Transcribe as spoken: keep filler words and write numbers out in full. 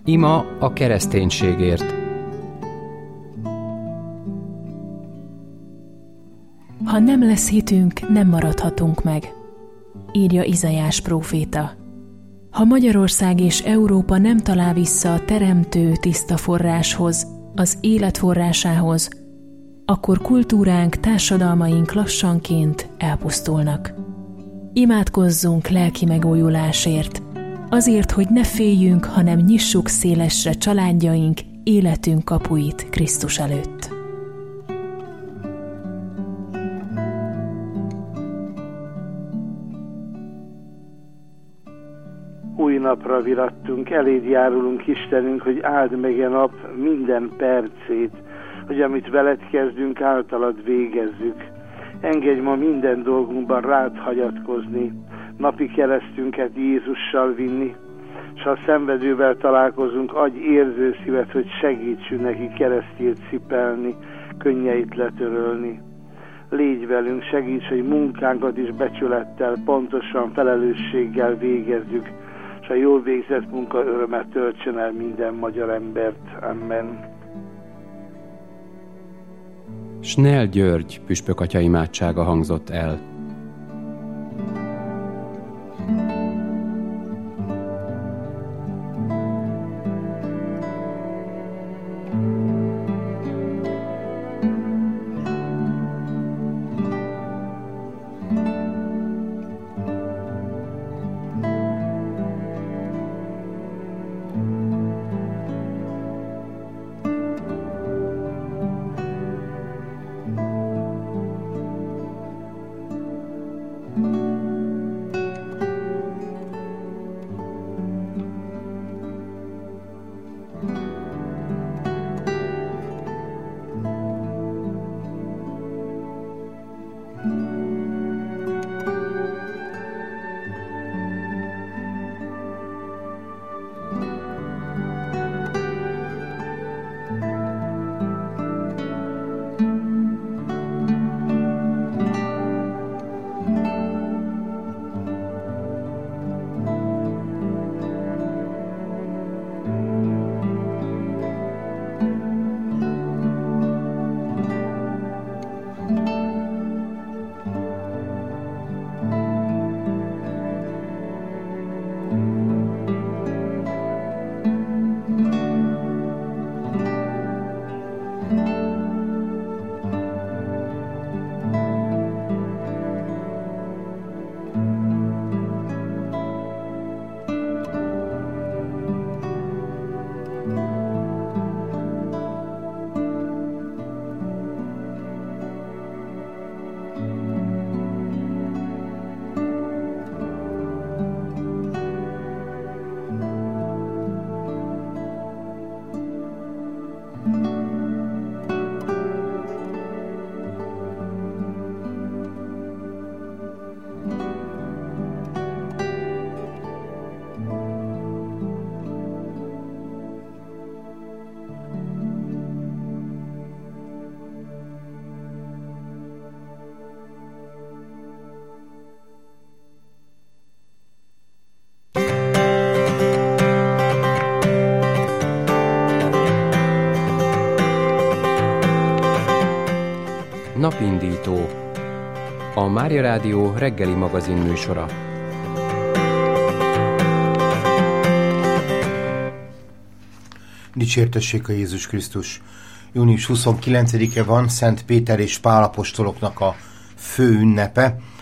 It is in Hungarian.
Ima a kereszténységért. Ha nem lesz hitünk, nem maradhatunk meg, írja Izaiás próféta. Ha Magyarország és Európa nem talál vissza a teremtő tiszta forráshoz, az élet forrásához, akkor kultúránk, társadalmaink lassanként elpusztulnak. Imádkozzunk lelki megújulásért, azért, hogy ne féljünk, hanem nyissuk szélesre családjaink, életünk kapuit Krisztus előtt. Új napra virattunk, eléd járulunk Istenünk, hogy áld meg a nap minden percét, hogy amit veled kezdünk, általad végezzük. Engedj ma minden dolgunkban rád hagyatkozni, napi keresztünket Jézussal vinni, s ha szenvedővel találkozunk, adj érző szívet, hogy segítsünk neki keresztjét cipelni, könnyeit letörölni. Légy velünk, segíts, hogy munkánkat is becsülettel, pontosan felelősséggel végezzük, és a jól végzett munka örömet töltsön el minden magyar embert. Amen. Snell György püspök atya imádsága hangzott el. Napindító, a Mária Rádió reggeli magazin műsora. Dicsértessék a Jézus Krisztus! június huszonkilencedike van, Szent Péter és Pál apostoloknak a fő ünnepe.